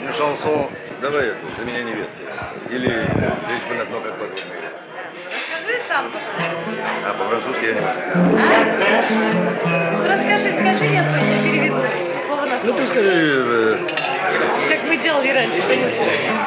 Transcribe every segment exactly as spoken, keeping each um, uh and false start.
une chanson, давай эту, «Для меня невеста». Или «Здесь бы на дно как подводный». Расскажи сам. А по-французски я не могу. А? Расскажи, скажи, я, я переведу слово на Ну слово. ты скажи... Э... Как мы делали раньше, конечно.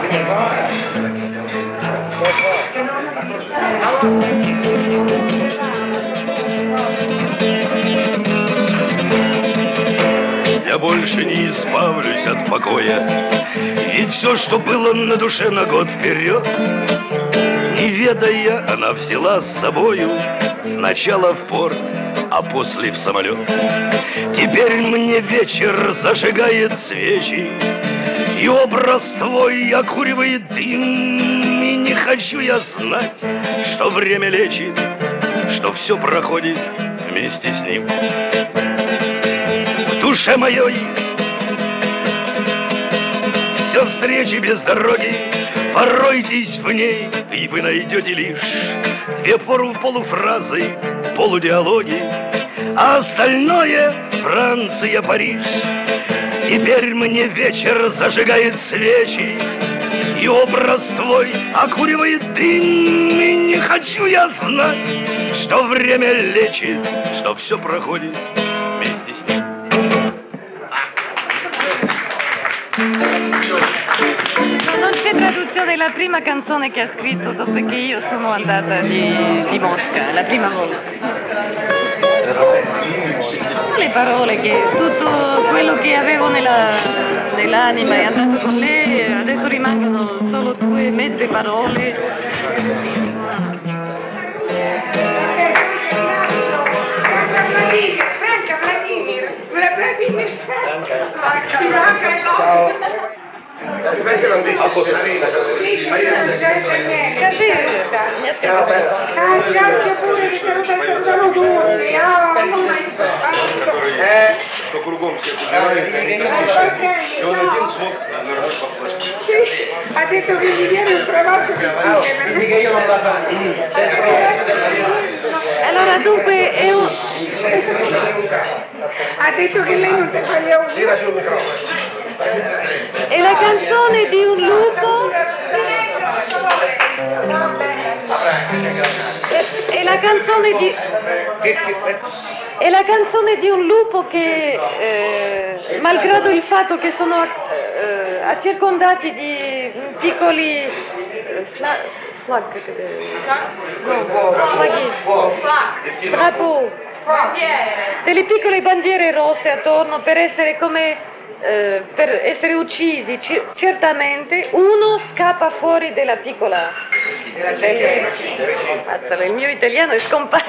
Я больше не избавлюсь от покоя, ведь все, что было на душе на год вперед, не ведая, она взяла с собою сначала в порт, а после в самолет. Теперь мне вечер зажигает свечи, и образ твой окуривает дым, и не хочу я знать, что время лечит, что все проходит вместе с ним. В душе моей все встречи без дороги, поройтесь в ней, и вы найдете лишь две пору полуфразы, полудиалоги, а остальное — Франция, Париж. Теперь мне вечер зажигает свечи, и образ твой окуривает дым, и не хочу я знать, что время лечит, что все проходит вместе с ним. Non c'è traduzione della prima canzone che ha scritto dopo che io sono andata di, di Mosca, la prima volta. Le parole, che tutto quello che avevo nella, nell'anima è andato con lei, adesso rimangono solo due mezze parole. Franca Vladimir, Vladimir, ciao. Perché non dici? Ciao grazie pure che te lo salutano tutti. Что кругом все убирали, и он один смог на раз похвастаться. Ha detto che mi viene un provato di che io non la faccio. Allora dunque è un... ha detto che lei non si fa gli auguri. Tira sul microfono. È la canzone di un lupo. È, è la canzone di. È la canzone di un lupo che, eh, malgrado il fatto che sono eh, accircondati di piccoli eh, fla, flag, no, flaghi, drapeau, delle piccole bandiere rosse attorno per essere come eh, per essere uccisi. C- certamente uno scappa fuori della piccola del, il mio italiano è scomparso.